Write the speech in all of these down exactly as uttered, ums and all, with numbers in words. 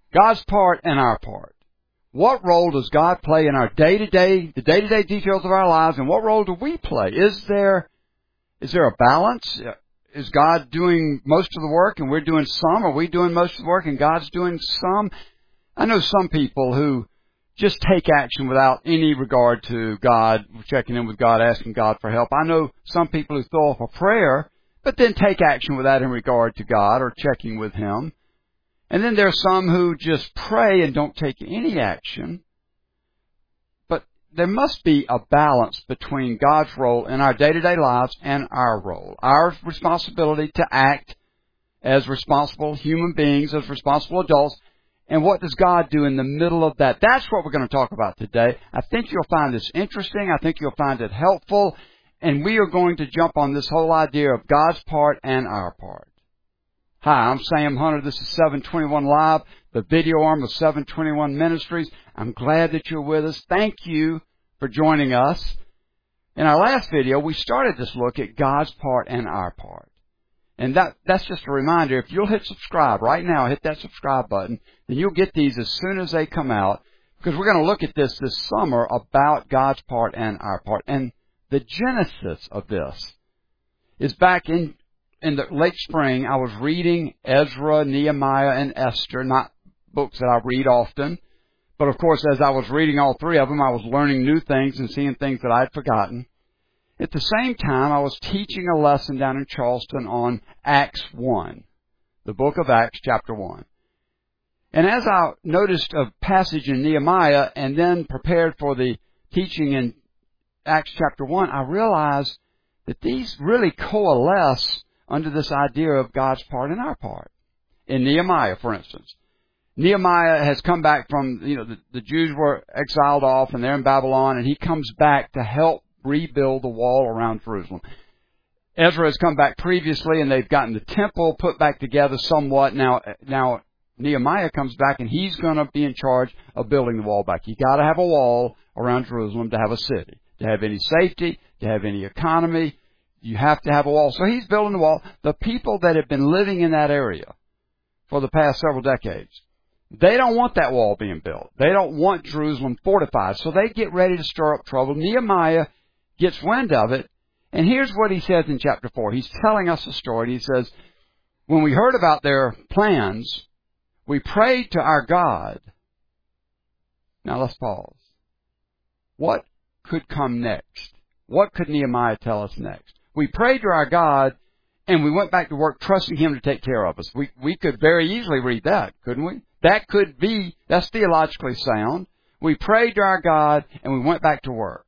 God's part and our part. What role does God play in our day-to-day, the day-to-day details of our lives, and what role do we play? Is there, is there a balance? Is God doing most of the work and we're doing some? Are we doing most of the work and God's doing some? I know some people who just take action without any regard to God, checking in with God, asking God for help. I know some people who throw up a prayer, but then take action without in regard to God or checking with Him. And then there are some who just pray and don't take any action. But there must be a balance between God's role in our day-to-day lives and our role. Our responsibility to act as responsible human beings, as responsible adults. And what does God do in the middle of that? That's what we're going to talk about today. I think you'll find this interesting. I think you'll find it helpful. And we are going to jump on this whole idea of God's part and our part. Hi, I'm Sam Hunter. This is seven twenty-one Live, the video arm of seven twenty-one Ministries. I'm glad that you're with us. Thank you for joining us. In our last video, we started this look at God's part and our part. And that, that's just a reminder. If you'll hit subscribe right now, hit that subscribe button, then you'll get these as soon as they come out, because we're going to look at this this summer about God's part and our part. And the genesis of this is back in, in the late spring. I was reading Ezra, Nehemiah, and Esther, not books that I read often. But of course, as I was reading all three of them, I was learning new things and seeing things that I had forgotten. At the same time, I was teaching a lesson down in Charleston on Acts one, the book of Acts, chapter one. And as I noticed a passage in Nehemiah and then prepared for the teaching in Acts chapter one, I realized that these really coalesce under this idea of God's part and our part. In Nehemiah, for instance, Nehemiah has come back from, you know, the, the Jews were exiled off and they're in Babylon, and he comes back to help rebuild the wall around Jerusalem. Ezra has come back previously, and they've gotten the temple put back together somewhat. Now, now Nehemiah comes back, and he's going to be in charge of building the wall back. You got to have a wall around Jerusalem to have a city, to have any safety, to have any economy. You have to have a wall. So he's building the wall. The people that have been living in that area for the past several decades, they don't want that wall being built. They don't want Jerusalem fortified. So they get ready to stir up trouble. Nehemiah gets wind of it, and here's what he says in chapter four. He's telling us a story. He says, when we heard about their plans, we prayed to our God. Now let's pause. What could come next? What could Nehemiah tell us next? We prayed to our God, and we went back to work trusting Him to take care of us. We, we could very easily read that, couldn't we? That could be, that's theologically sound. We prayed to our God, and we went back to work.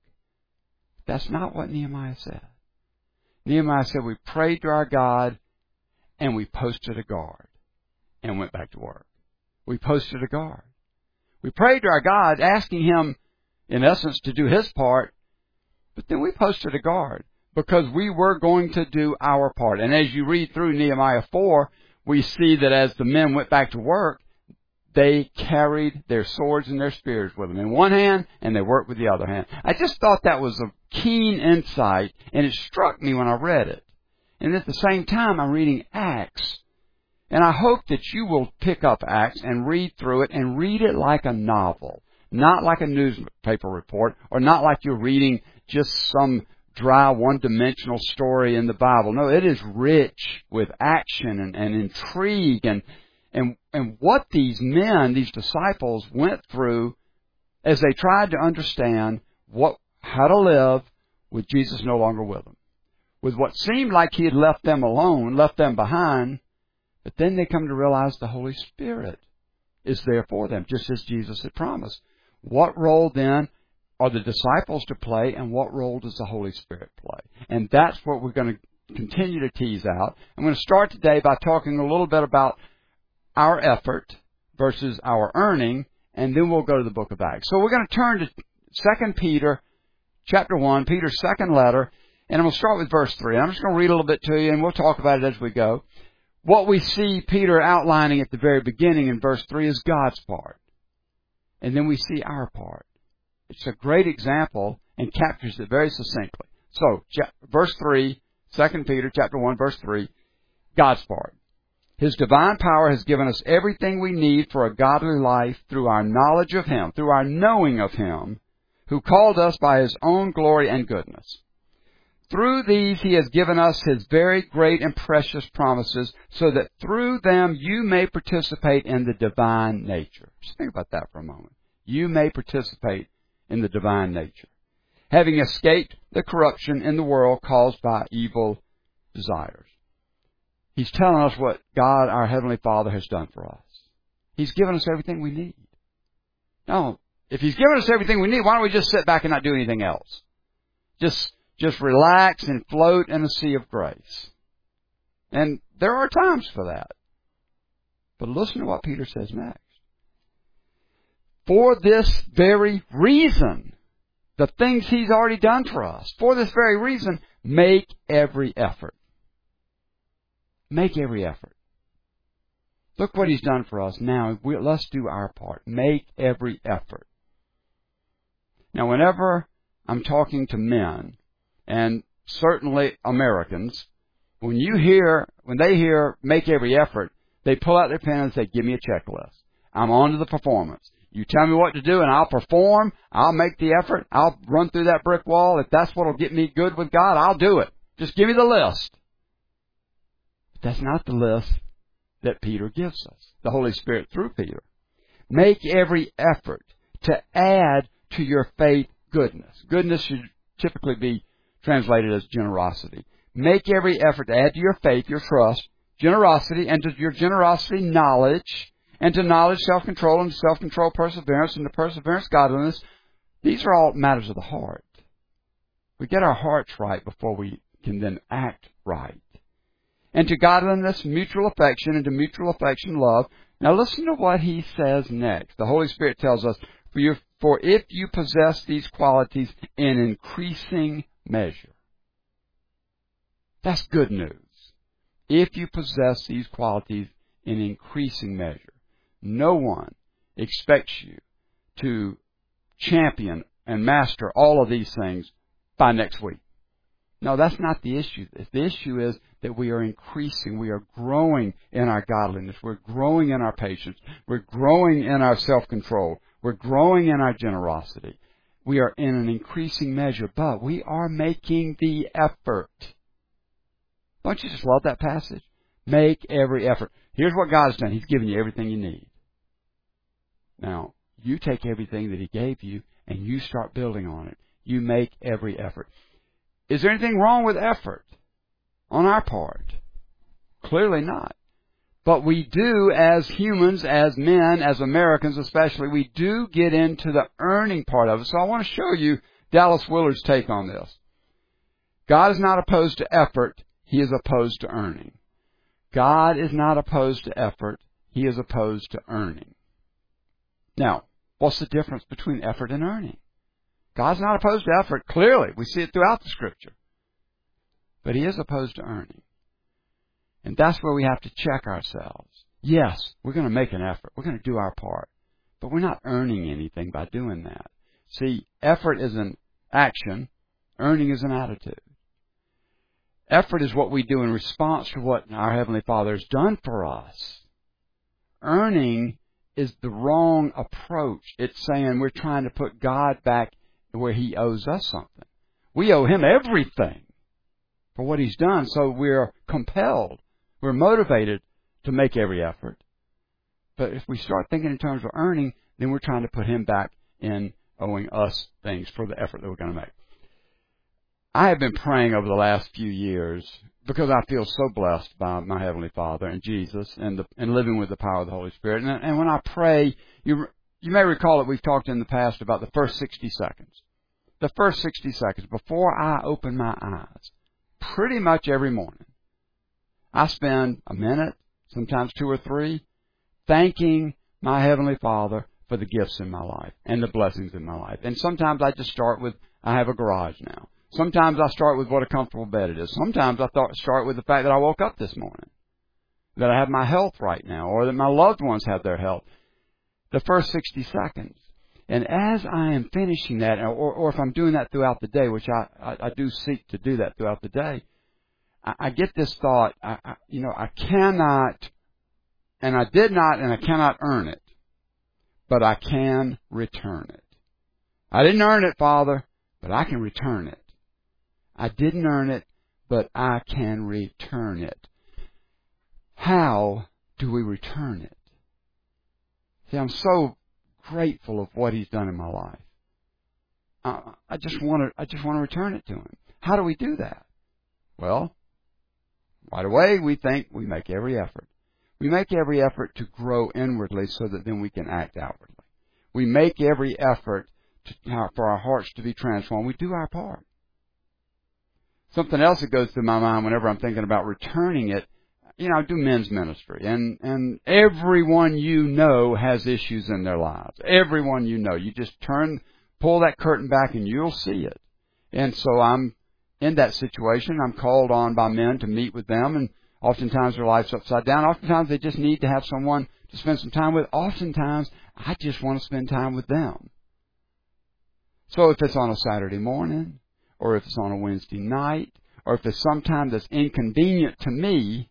That's not what Nehemiah said. Nehemiah said we prayed to our God and we posted a guard and went back to work. We posted a guard. We prayed to our God, asking Him, in essence, to do His part, but then we posted a guard because we were going to do our part. And as you read through Nehemiah four, we see that as the men went back to work, they carried their swords and their spears with them in one hand, and they worked with the other hand. I just thought that was a keen insight, and it struck me when I read it. And at the same time, I'm reading Acts. And I hope that you will pick up Acts and read through it and read it like a novel, not like a newspaper report, or not like you're reading just some dry, one-dimensional story in the Bible. No, it is rich with action and, and intrigue and And, and what these men, these disciples, went through as they tried to understand what, how to live with Jesus no longer with them. With what seemed like He had left them alone, left them behind, but then they come to realize the Holy Spirit is there for them, just as Jesus had promised. What role then are the disciples to play, and what role does the Holy Spirit play? And that's what we're going to continue to tease out. I'm going to start today by talking a little bit about our effort versus our earning, and then we'll go to the book of Acts. So we're going to turn to Second Peter chapter one, Peter's second letter, and I'm going to start with verse three. I'm just going to read a little bit to you, and we'll talk about it as we go. What we see Peter outlining at the very beginning in verse three is God's part, and then we see our part. It's a great example and captures it very succinctly. So, verse three, Second Peter chapter one, verse three, God's part. His divine power has given us everything we need for a godly life through our knowledge of Him, through our knowing of Him, who called us by His own glory and goodness. Through these He has given us His very great and precious promises, so that through them you may participate in the divine nature. Just think about that for a moment. You may participate in the divine nature, having escaped the corruption in the world caused by evil desires. He's telling us what God, our Heavenly Father, has done for us. He's given us everything we need. Now, if He's given us everything we need, why don't we just sit back and not do anything else? Just, just relax and float in a sea of grace. And there are times for that. But listen to what Peter says next. For this very reason, the things He's already done for us, for this very reason, make every effort. Make every effort. Look what He's done for us. Now, we, let's do our part. Make every effort. Now, whenever I'm talking to men, and certainly Americans, when you hear, when they hear make every effort, they pull out their pen and say, give me a checklist. I'm on to the performance. You tell me what to do and I'll perform. I'll make the effort. I'll run through that brick wall. If that's what will get me good with God, I'll do it. Just give me the list. That's not the list that Peter gives us, the Holy Spirit through Peter. Make every effort to add to your faith goodness. Goodness should typically be translated as generosity. Make every effort to add to your faith, your trust, generosity, and to your generosity knowledge, and to knowledge self-control, and to self-control perseverance, and to perseverance godliness. These are all matters of the heart. We get our hearts right before we can then act right. And to godliness, mutual affection, and to mutual affection, love. Now listen to what he says next. The Holy Spirit tells us, for, you, for if you possess these qualities in increasing measure. That's good news. If you possess these qualities in increasing measure. No one expects you to champion and master all of these things by next week. No, that's not the issue. The issue is that we are increasing, we are growing in our godliness, we're growing in our patience, we're growing in our self-control, we're growing in our generosity. We are in an increasing measure, but we are making the effort. Don't you just love that passage? Make every effort. Here's what God has done. He's given you everything you need. Now, you take everything that He gave you and you start building on it. You make every effort. Is there anything wrong with effort on our part? Clearly not. But we do, as humans, as men, as Americans especially, we do get into the earning part of it. So I want to show you Dallas Willard's take on this. God is not opposed to effort. He is opposed to earning. God is not opposed to effort. He is opposed to earning. Now, what's the difference between effort and earning? God's not opposed to effort. Clearly, we see it throughout the Scripture. But He is opposed to earning. And that's where we have to check ourselves. Yes, we're going to make an effort. We're going to do our part. But we're not earning anything by doing that. See, effort is an action. Earning is an attitude. Effort is what we do in response to what our Heavenly Father has done for us. Earning is the wrong approach. It's saying we're trying to put God back where He owes us something. We owe Him everything for what He's done, so we're compelled, we're motivated to make every effort. But if we start thinking in terms of earning, then we're trying to put Him back in owing us things for the effort that we're going to make. I have been praying over the last few years because I feel so blessed by my Heavenly Father and Jesus and the, and living with the power of the Holy Spirit. And, and when I pray, you you may recall that we've talked in the past about the first sixty seconds. The first sixty seconds before I open my eyes, pretty much every morning, I spend a minute, sometimes two or three, thanking my Heavenly Father for the gifts in my life and the blessings in my life. And sometimes I just start with, I have a garage now. Sometimes I start with what a comfortable bed it is. Sometimes I thought, start with the fact that I woke up this morning, that I have my health right now, or that my loved ones have their health. The first sixty seconds. And as I am finishing that, or, or if I'm doing that throughout the day, which I, I, I do seek to do that throughout the day, I, I get this thought, I, I, you know, I cannot and I did not and I cannot earn it, but I can return it. I didn't earn it, Father, but I can return it. I didn't earn it, but I can return it. How do we return it? See, I'm so grateful of what He's done in my life. I, I just want to, I just want to return it to Him. How do we do that? Well, right away we think we make every effort. We make every effort to grow inwardly so that then we can act outwardly. We make every effort to, for our hearts to be transformed. We do our part. Something else that goes through my mind whenever I'm thinking about returning it, you know, I do men's ministry, and, and everyone you know has issues in their lives. Everyone you know. You just turn, pull that curtain back and you'll see it. And so I'm in that situation. I'm called on by men to meet with them, and oftentimes their life's upside down. Oftentimes they just need to have someone to spend some time with. Oftentimes I just want to spend time with them. So if it's on a Saturday morning, or if it's on a Wednesday night, or if it's sometime that's inconvenient to me,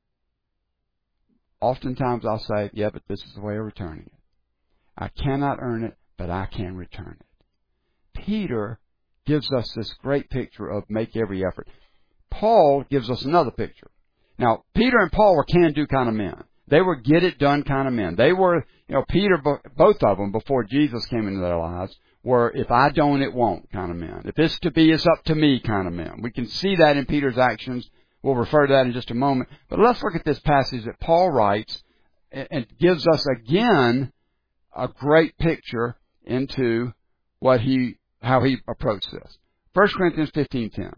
oftentimes I'll say, yeah, but this is the way of returning it. I cannot earn it, but I can return it. Peter gives us this great picture of make every effort. Paul gives us another picture. Now, Peter and Paul were can-do kind of men. They were get-it-done kind of men. They were, you know, Peter, both of them, before Jesus came into their lives, were if I don't, it won't kind of men. If it's to be, it's up to me kind of men. We can see that in Peter's actions. We'll refer to that in just a moment. But let's look at this passage that Paul writes and gives us again a great picture into what he, how he approached this. First Corinthians fifteen ten.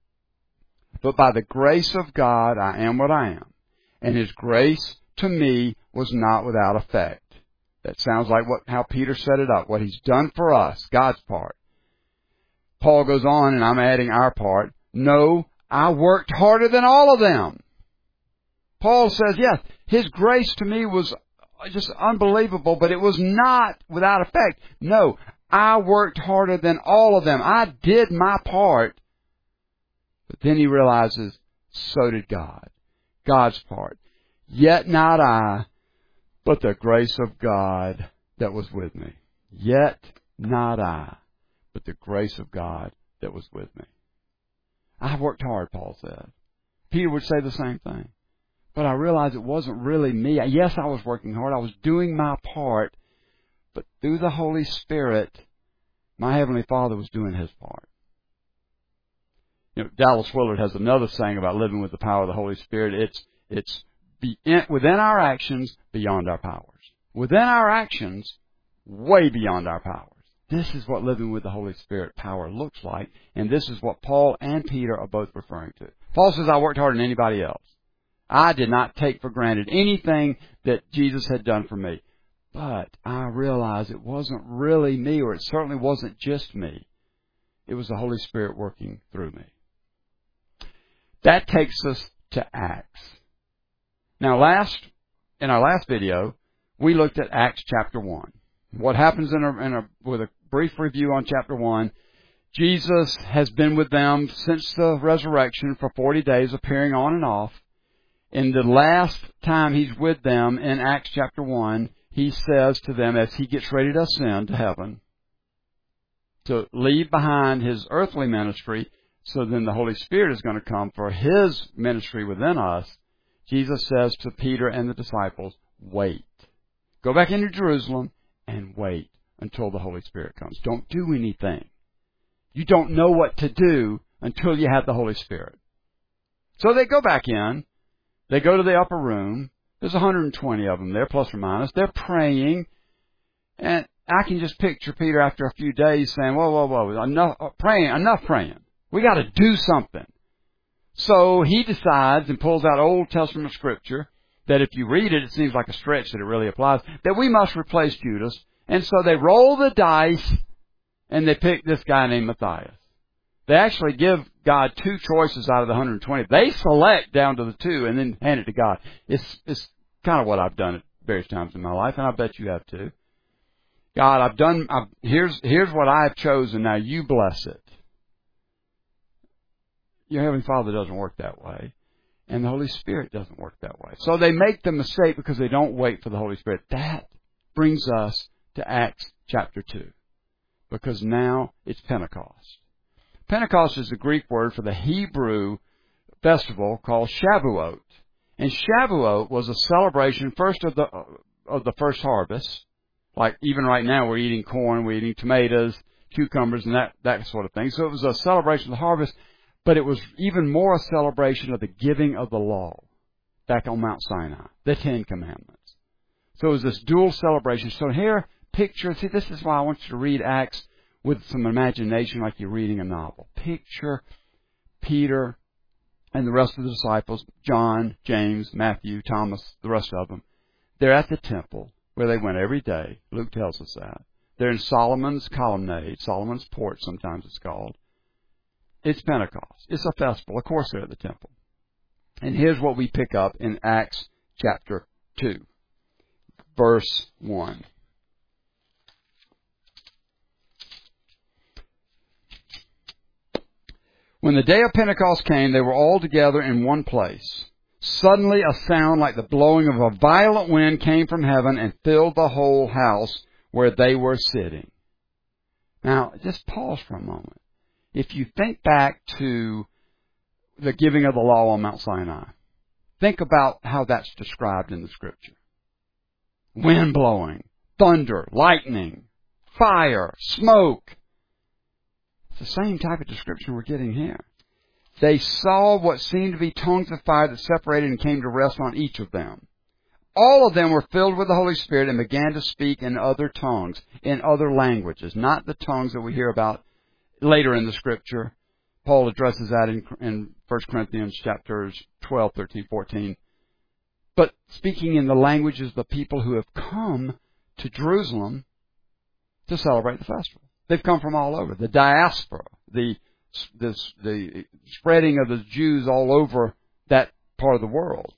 But by the grace of God I am what I am, and His grace to me was not without effect. That sounds like what how Peter set it up, what He's done for us, God's part. Paul goes on, and I'm adding our part. No, I worked harder than all of them. Paul says, yes, His grace to me was just unbelievable, but it was not without effect. No, I worked harder than all of them. I did my part. But then he realizes, so did God. God's part. Yet not I, but the grace of God that was with me. Yet not I, but the grace of God that was with me. I worked hard, Paul said. Peter would say the same thing. But I realized it wasn't really me. Yes, I was working hard. I was doing my part. But through the Holy Spirit, my Heavenly Father was doing His part. You know, Dallas Willard has another saying about living with the power of the Holy Spirit. It's, it's be in, within our actions, beyond our powers. Within our actions, way beyond our powers. This is what living with the Holy Spirit power looks like, and this is what Paul and Peter are both referring to. Paul says, I worked harder than anybody else. I did not take for granted anything that Jesus had done for me. But I realized it wasn't really me, or it certainly wasn't just me. It was the Holy Spirit working through me. That takes us to Acts. Now, last in our last video, we looked at Acts chapter one. What happens in a, in a, with a brief review on chapter one, Jesus has been with them since the resurrection for forty days, appearing on and off. In the last time He's with them in Acts chapter one, He says to them as He gets ready to ascend to heaven, to leave behind His earthly ministry, so then the Holy Spirit is going to come for His ministry within us. Jesus says to Peter and the disciples, wait. Go back into Jerusalem and wait until the Holy Spirit comes. Don't do anything. You don't know what to do until you have the Holy Spirit. So they go back in. They go to the upper room. There's one hundred twenty of them there, plus or minus. They're praying. And I can just picture Peter after a few days saying, whoa, whoa, whoa, enough praying, enough praying. We got to do something. So he decides and pulls out Old Testament scripture that if you read it, it seems like a stretch that it really applies, that we must replace Judas. And so they roll the dice and they pick this guy named Matthias. They actually give God two choices out of the one hundred twenty. They select down to the two and then hand it to God. It's, it's kind of what I've done at various times in my life, and I bet you have too. God, I've done, I've, here's, here's what I've chosen. Now you bless it. Your Heavenly Father doesn't work that way. And the Holy Spirit doesn't work that way. So they make the mistake because they don't wait for the Holy Spirit. That brings us to Acts chapter two. Because now it's Pentecost. Pentecost is the Greek word for the Hebrew festival called Shavuot. And Shavuot was a celebration first of the of the first harvest. Like even right now we're eating corn, we're eating tomatoes, cucumbers, and that, that sort of thing. So it was a celebration of the harvest, but it was even more a celebration of the giving of the law back on Mount Sinai, the Ten Commandments. So it was this dual celebration. So here, picture, see, this is why I want you to read Acts with some imagination like you're reading a novel. Picture Peter and the rest of the disciples, John, James, Matthew, Thomas, the rest of them. They're at the temple where they went every day. Luke tells us that. They're in Solomon's colonnade, Solomon's porch sometimes it's called. It's Pentecost. It's a festival. Of course they're at the temple. And here's what we pick up in Acts chapter two, verse one. When the day of Pentecost came, they were all together in one place. Suddenly a sound like the blowing of a violent wind came from heaven and filled the whole house where they were sitting. Now, just pause for a moment. If you think back to the giving of the law on Mount Sinai, think about how that's described in the Scripture. Wind blowing, thunder, lightning, fire, smoke. It's the same type of description we're getting here. They saw what seemed to be tongues of fire that separated and came to rest on each of them. All of them were filled with the Holy Spirit and began to speak in other tongues, in other languages, not the tongues that we hear about later in the Scripture. Paul addresses that in, in First Corinthians chapters twelve, thirteen, fourteen. But speaking in the languages of the people who have come to Jerusalem to celebrate the festival. They've come from all over. The diaspora, the the, the spreading of the Jews all over that part of the world.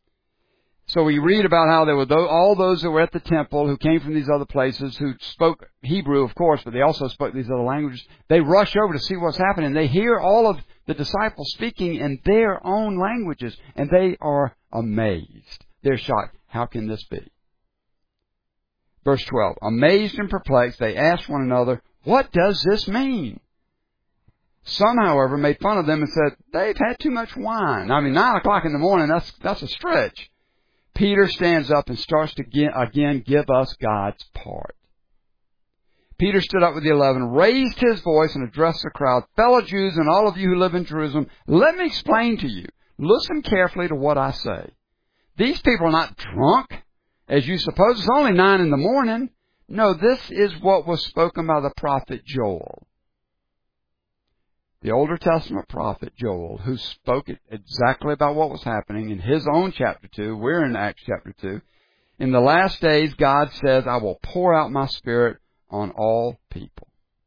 So we read about how there were those, all those that were at the temple who came from these other places who spoke Hebrew, of course, but they also spoke these other languages. They rush over to see what's happening. They hear all of the disciples speaking in their own languages, and they are amazed. They're shocked. How can this be? Verse twelve. Amazed and perplexed, they asked one another, what does this mean? Some, however, made fun of them and said, they've had too much wine. I mean, nine o'clock in the morning, that's, that's a stretch. Peter stands up and starts to get, again give us God's part. Peter stood up with the eleven, raised his voice and addressed the crowd, fellow Jews and all of you who live in Jerusalem, let me explain to you. Listen carefully to what I say. These people are not drunk, as you suppose. It's only nine in the morning. No, this is what was spoken by the prophet Joel. The Older Testament prophet Joel, who spoke exactly about what was happening in his own chapter two. We're in Acts chapter two. In the last days, God says, I will pour out my Spirit on all people.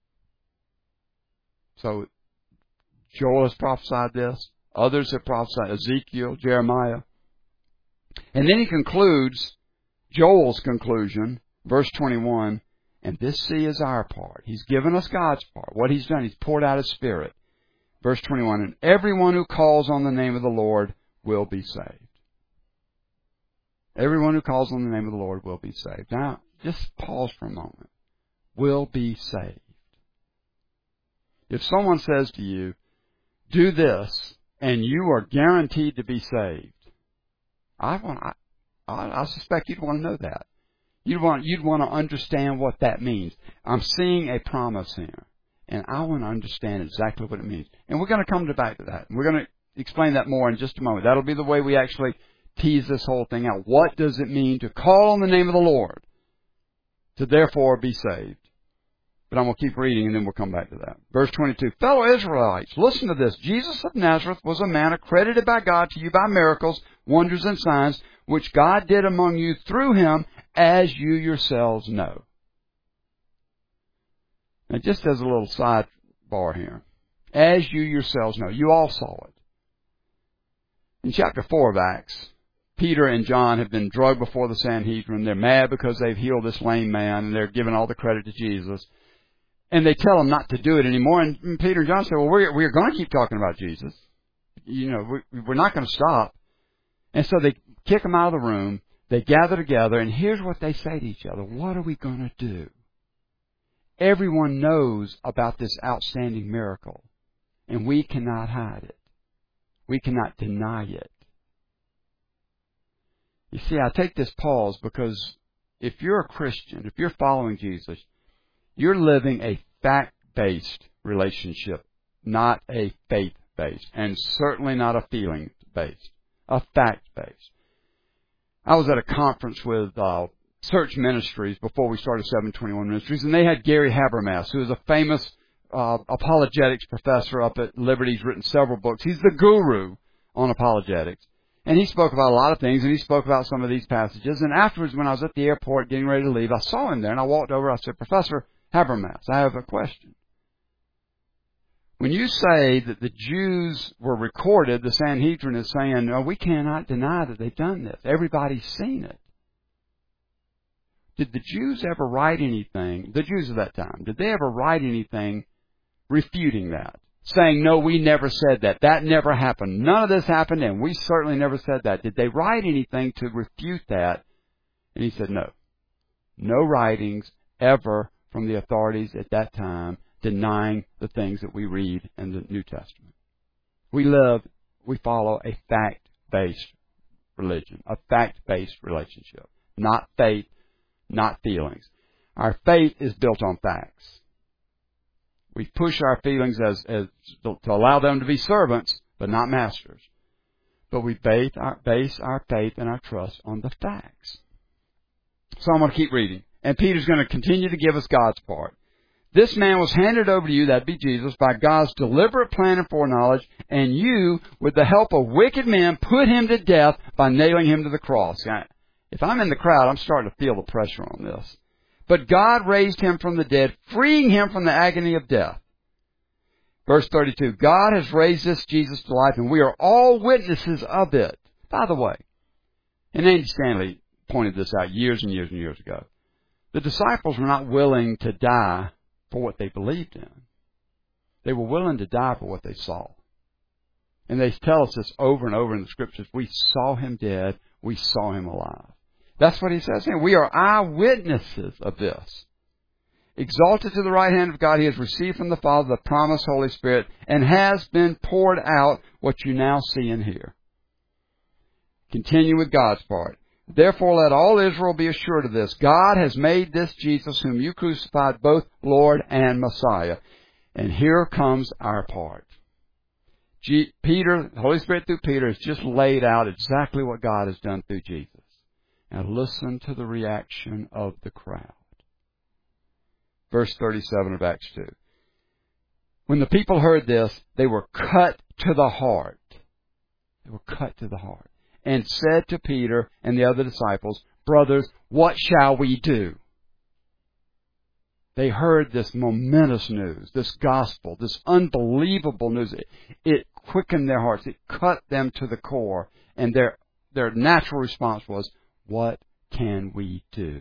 So, Joel has prophesied this. Others have prophesied, Ezekiel, Jeremiah. And then he concludes, Joel's conclusion, verse twenty-one, and this see is our part. He's given us God's part. What he's done, he's poured out his Spirit. Verse twenty-one, and everyone who calls on the name of the Lord will be saved. Everyone who calls on the name of the Lord will be saved. Now, just pause for a moment. Will be saved. If someone says to you, do this, and you are guaranteed to be saved, I want, I, I, I suspect you'd want to know that. You'd want, you'd want to understand what that means. I'm seeing a promise here. And I want to understand exactly what it means. And we're going to come back to that. We're going to explain that more in just a moment. That'll be the way we actually tease this whole thing out. What does it mean to call on the name of the Lord? To therefore be saved. But I'm going to keep reading and then we'll come back to that. Verse twenty-two. Fellow Israelites, listen to this. Jesus of Nazareth was a man accredited by God to you by miracles, wonders, and signs, which God did among you through him, as you yourselves know. Now, just as a little sidebar here, as you yourselves know, you all saw it. In chapter four of Acts, Peter and John have been drugged before the Sanhedrin. They're mad because they've healed this lame man, and they're giving all the credit to Jesus. And they tell him not to do it anymore. And Peter and John say, well, we're, we're going to keep talking about Jesus. you know, we, we're not going to stop. And so they kick them out of the room. They gather together, and here's what they say to each other. What are we going to do? Everyone knows about this outstanding miracle, and we cannot hide it. We cannot deny it. You see, I take this pause because if you're a Christian, if you're following Jesus, you're living a fact-based relationship, not a faith-based, and certainly not a feeling-based, a fact-based. I was at a conference with uh, Search Ministries before we started seven twenty-one Ministries, and they had Gary Habermas, who is a famous uh, apologetics professor up at Liberty. He's written several books. He's the guru on apologetics. And he spoke about a lot of things, and he spoke about some of these passages. And afterwards, when I was at the airport getting ready to leave, I saw him there, and I walked over. I said, Professor Habermas, I have a question. When you say that the Jews were recorded, the Sanhedrin is saying, no, we cannot deny that they've done this. Everybody's seen it. Did the Jews ever write anything, the Jews of that time, did they ever write anything refuting that? Saying, no, we never said that. That never happened. None of this happened, and we certainly never said that. Did they write anything to refute that? And he said, no. No writings ever from the authorities at that time denying the things that we read in the New Testament. We live, we follow a fact-based religion, a fact-based relationship. Not faith, not feelings. Our faith is built on facts. We push our feelings as, as to allow them to be servants, but not masters. But we base our, base our faith and our trust on the facts. So I'm going to keep reading. And Peter's going to continue to give us God's part. This man was handed over to you, that'd be Jesus, by God's deliberate plan and foreknowledge, and you, with the help of wicked men, put him to death by nailing him to the cross. If I'm in the crowd, I'm starting to feel the pressure on this. But God raised him from the dead, freeing him from the agony of death. Verse thirty-two, God has raised this Jesus to life, and we are all witnesses of it. By the way, and Andy Stanley pointed this out years and years and years ago, the disciples were not willing to die for what they believed in. They were willing to die for what they saw. And they tell us this over and over in the Scriptures. We saw him dead. We saw him alive. That's what he says here. We are eyewitnesses of this. Exalted to the right hand of God, he has received from the Father the promised Holy Spirit and has been poured out what you now see and hear. Continue with God's part. Therefore let all Israel be assured of this. God has made this Jesus whom you crucified both Lord and Messiah. And here comes our part. G- Peter, the Holy Spirit through Peter has just laid out exactly what God has done through Jesus. Now listen to the reaction of the crowd. Verse thirty-seven of Acts two. When the people heard this, they were cut to the heart. They were cut to the heart. And said to Peter and the other disciples, brothers, what shall we do? They heard this momentous news, this gospel, this unbelievable news. It, it quickened their hearts. It cut them to the core. And their, their natural response was, what can we do?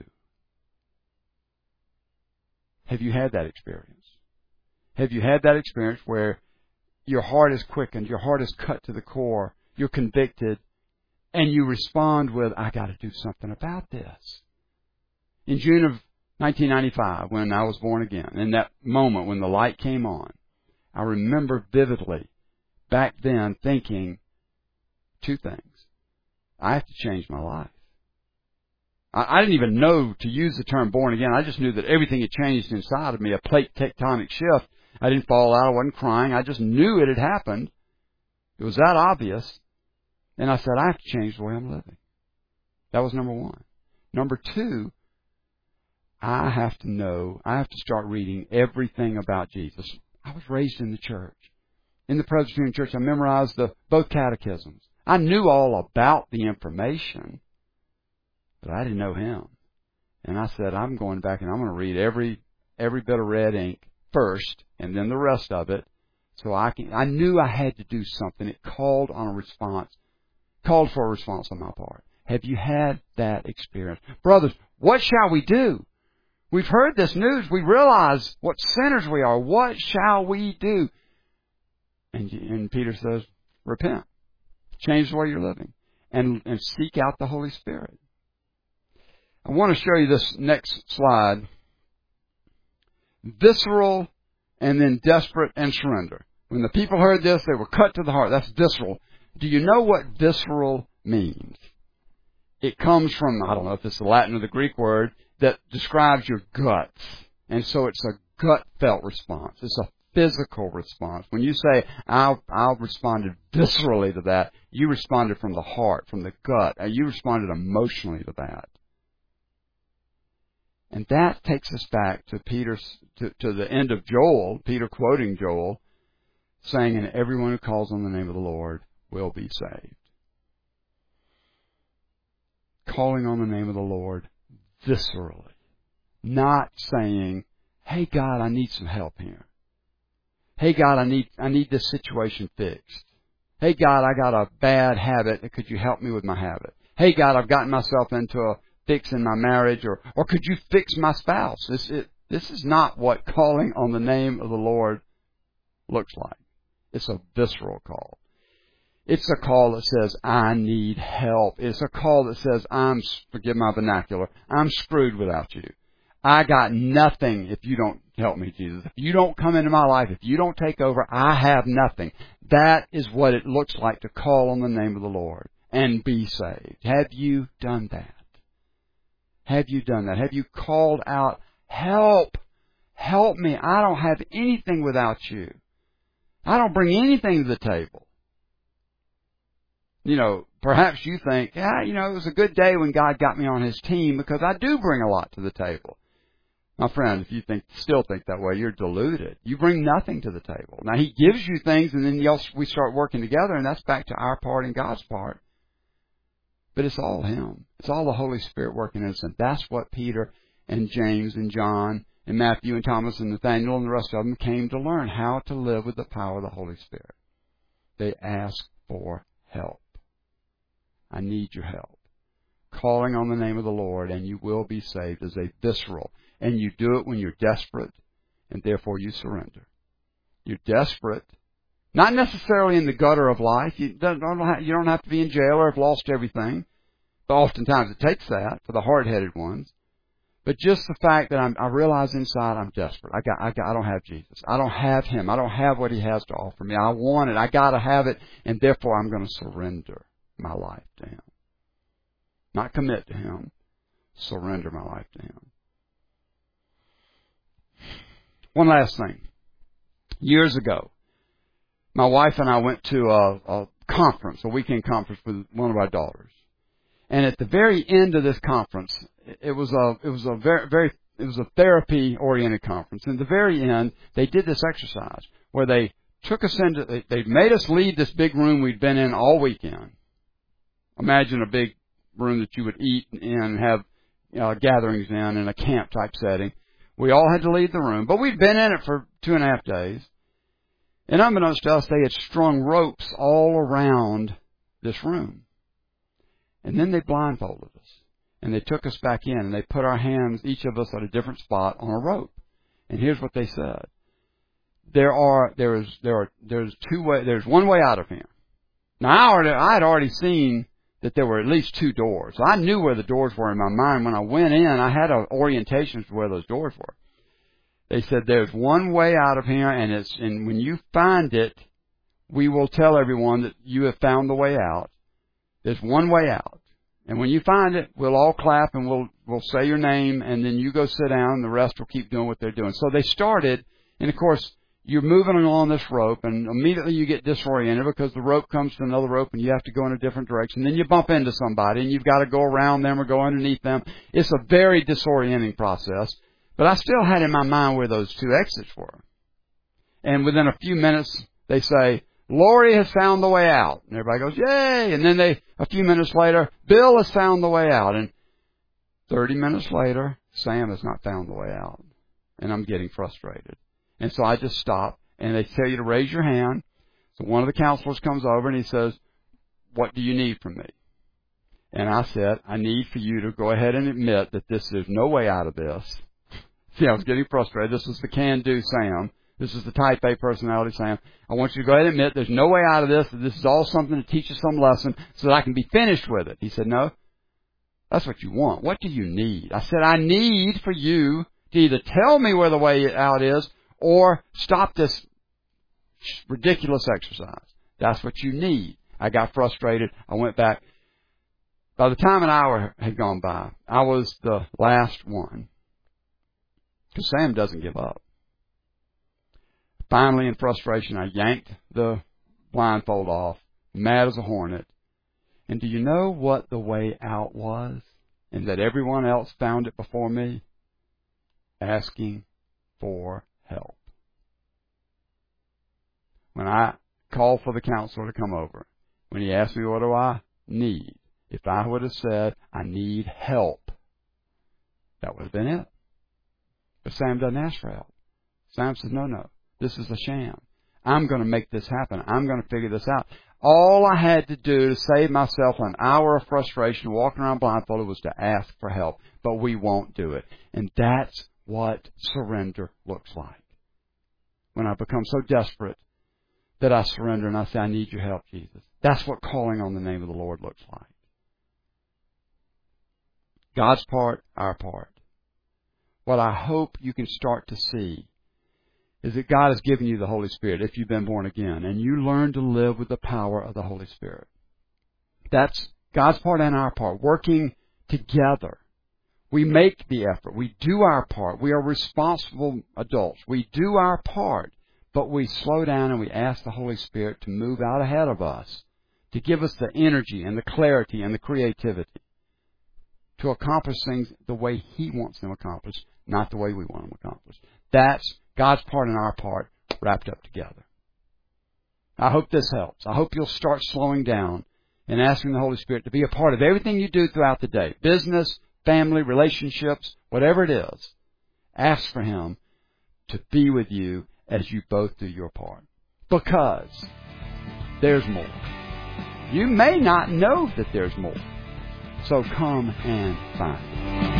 Have you had that experience? Have you had that experience where your heart is quickened, your heart is cut to the core, you're convicted, and you respond with, I got to do something about this? In June of nineteen ninety-five, when I was born again, in that moment when the light came on, I remember vividly back then thinking two things. I have to change my life. I didn't even know to use the term born again. I just knew that everything had changed inside of me, a plate tectonic shift. I didn't fall out. I wasn't crying. I just knew it had happened. It was that obvious. And I said, I have to change the way I'm living. That was number one. Number two, I have to know, I have to start reading everything about Jesus. I was raised in the church. In the Presbyterian Church, I memorized the both catechisms. I knew all about the information, but I didn't know him. And I said, I'm going back and I'm going to read every every bit of red ink first and then the rest of it. So I can, I knew I had to do something. It called on a response, called for a response on my part. Have you had that experience? Brothers, what shall we do? We've heard this news. We realize what sinners we are. What shall we do? And, and Peter says, repent. Change the way you're living. And, and seek out the Holy Spirit. I want to show you this next slide. Visceral and then desperate and surrender. When the people heard this, they were cut to the heart. That's visceral. Do you know what visceral means? It comes from, I don't know if it's the Latin or the Greek word, that describes your guts. And so it's a gut-felt response. It's a physical response. When you say, I, I responded viscerally to that, you responded from the heart, from the gut. You responded emotionally to that. And that takes us back to Peter's, to, to the end of Joel, Peter quoting Joel, saying, and everyone who calls on the name of the Lord will be saved. Calling on the name of the Lord viscerally. Not saying, hey God, I need some help here. Hey God, I need, I need this situation fixed. Hey God, I got a bad habit. Could you help me with my habit? Hey God, I've gotten myself into a fix in my marriage, or, or could you fix my spouse? This, it, this is not what calling on the name of the Lord looks like. It's a visceral call. It's a call that says, I need help. It's a call that says, I'm, forgive my vernacular, I'm screwed without you. I got nothing if you don't help me, Jesus. If you don't come into my life, if you don't take over, I have nothing. That is what it looks like to call on the name of the Lord and be saved. Have you done that? Have you done that? Have you called out, help, help me. I don't have anything without you. I don't bring anything to the table. You know, perhaps you think, yeah, you know, it was a good day when God got me on His team because I do bring a lot to the table. My friend, if you think, still think that way, you're deluded. You bring nothing to the table. Now, He gives you things, and then we start working together, and that's back to our part and God's part. But it's all Him. It's all the Holy Spirit working in us. And that's what Peter and James and John and Matthew and Thomas and Nathaniel and the rest of them came to learn how to live with the power of the Holy Spirit. They asked for help. I need your help. Calling on the name of the Lord and you will be saved is a visceral. And you do it when you're desperate and therefore you surrender. You're desperate. Not necessarily in the gutter of life. You don't, you don't have to be in jail or have lost everything. But oftentimes it takes that for the hard-headed ones. But just the fact that I'm, I realize inside I'm desperate. I got, I got, I don't have Jesus. I don't have Him. I don't have what He has to offer me. I want it. I got to have it, and therefore I'm going to surrender my life to Him. Not commit to Him. Surrender my life to Him. One last thing. Years ago, my wife and I went to a, a conference, a weekend conference with one of our daughters. And at the very end of this conference, it was a, it was a very, very, it was a therapy-oriented conference. And at the very end, they did this exercise where they took us into, they, they made us leave this big room we'd been in all weekend. Imagine a big room that you would eat in and have uh, gatherings in, in a camp-type setting. We all had to leave the room, but we'd been in it for two and a half days. And unbeknownst to us, they had strung ropes all around this room. And then they blindfolded us. And they took us back in, and they put our hands, each of us at a different spot, on a rope. And here's what they said. There are, there is, there are, there's two way, there's one way out of here. Now, I, already, I had already seen that there were at least two doors. I knew where the doors were in my mind. When I went in, I had an orientation as to where those doors were. They said, there's one way out of here, and it's, and when you find it, we will tell everyone that you have found the way out. There's one way out. And when you find it, we'll all clap and we'll, we'll say your name, and then you go sit down, and the rest will keep doing what they're doing. So they started, and of course, you're moving along this rope, and immediately you get disoriented because the rope comes to another rope, and you have to go in a different direction. Then you bump into somebody, and you've got to go around them or go underneath them. It's a very disorienting process. But I still had in my mind where those two exits were. And within a few minutes, they say, Lori has found the way out. And everybody goes, yay! And then they, a few minutes later, Bill has found the way out. And thirty minutes later, Sam has not found the way out. And I'm getting frustrated. And so I just stop, and they tell you to raise your hand. So one of the counselors comes over, and he says, what do you need from me? And I said, I need for you to go ahead and admit that this is no way out of this. See, I was getting frustrated. This was the can-do Sam. This is the type A personality, Sam. I want you to go ahead and admit there's no way out of this, that this is all something to teach you some lesson so that I can be finished with it. He said, no, that's what you want. What do you need? I said, I need for you to either tell me where the way out is or stop this ridiculous exercise. That's what you need. I got frustrated. I went back. By the time an hour had gone by, I was the last one. Because Sam doesn't give up. Finally, in frustration, I yanked the blindfold off, mad as a hornet. And do you know what the way out was? And that everyone else found it before me? Asking for help. When I called for the counselor to come over, when he asked me what do I need, if I would have said, I need help, that would have been it. But Sam doesn't ask for help. Sam says, no, no, this is a sham. I'm going to make this happen. I'm going to figure this out. All I had to do to save myself an hour of frustration walking around blindfolded was to ask for help. But we won't do it. And that's what surrender looks like. When I become so desperate that I surrender and I say, I need your help, Jesus. That's what calling on the name of the Lord looks like. God's part, our part. What I hope you can start to see is that God has given you the Holy Spirit if you've been born again, and you learn to live with the power of the Holy Spirit. That's God's part and our part, working together. We make the effort. We do our part. We are responsible adults. We do our part, but we slow down and we ask the Holy Spirit to move out ahead of us, to give us the energy and the clarity and the creativity to accomplish things the way He wants them accomplished, not the way we want them accomplished. That's God's part and our part wrapped up together. I hope this helps. I hope you'll start slowing down and asking the Holy Spirit to be a part of everything you do throughout the day. Business, family, relationships, whatever it is. Ask for Him to be with you as you both do your part. Because there's more. You may not know that there's more. So come and find it.